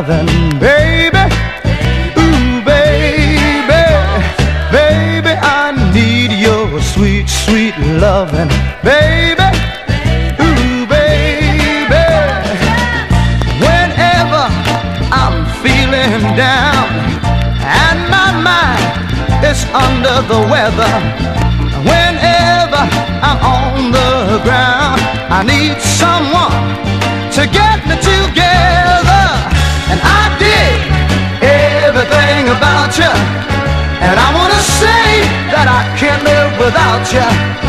loving, baby. Ooh, baby, baby, I need your sweet, sweet loving, baby. Ooh, baby, whenever I'm feeling down and my mind is under the weather, whenever I'm on the ground, I need someone to get me together. And I dig everything about you, and I wanna say that I can't live without you.